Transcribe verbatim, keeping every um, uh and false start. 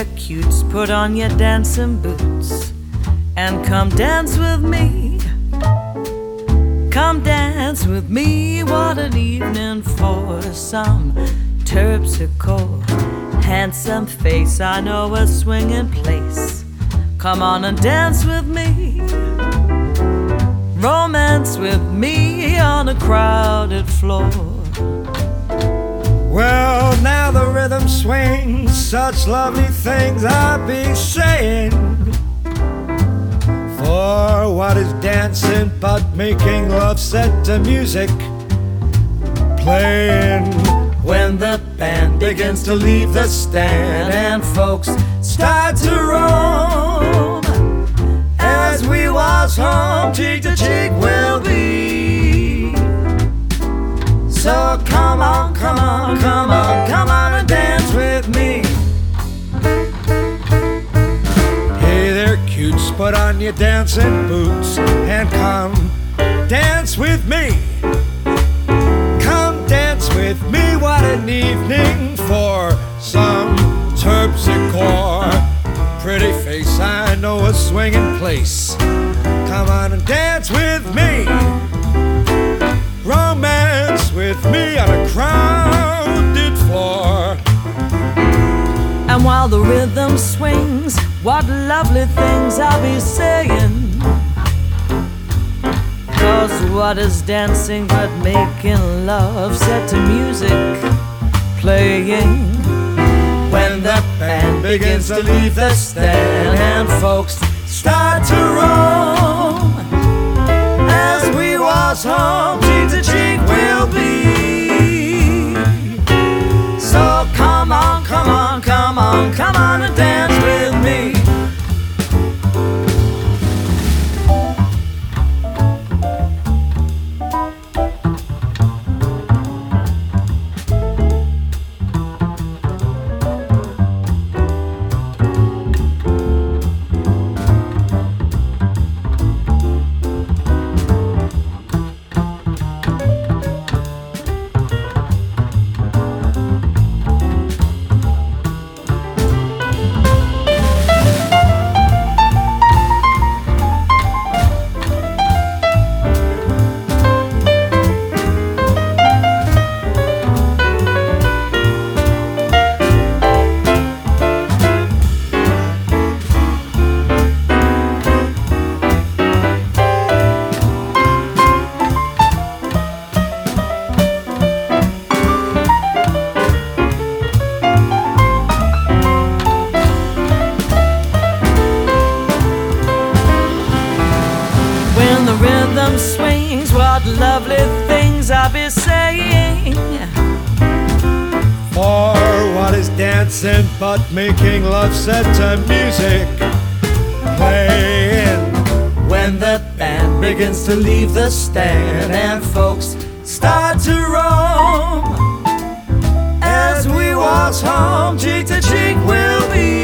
there, cutes, put on your dancing boots and come dance with me. Come dance with me, what an evening for some terpsichore. Handsome face, I know a swinging place. Come on and dance with me. Romance with me on a crowded floor. Well, now the rhythm swings, such lovely things I'll be saying. For what is dancing but making love set to music playing? When the band begins to leave the stand and folks start to roam, as we waltz home, cheek to cheek we'll be. So come on, come on, come on, come on and dance with me. Hey there, cutes, put on your dancing boots and come dance with me. Come dance with me, what an evening for some terpsichore. Pretty face, I know a swinging place. Come on and dance with me. Romance with me on a crowded floor. And while the rhythm swings, what lovely things I'll be saying. 'Cause what is dancing but making love set to music playing? When the band begins to leave the stand and folks start to roam, as we waltz home, cheek to cheek we'll be. So come on, come on, come on, come on and dance with me. When the rhythm swings, what lovely things I'll be saying. For what is dancing but making love set to music playing? When the band begins to leave the stand and folks start to roam, as we waltz home, cheek to cheek we'll be.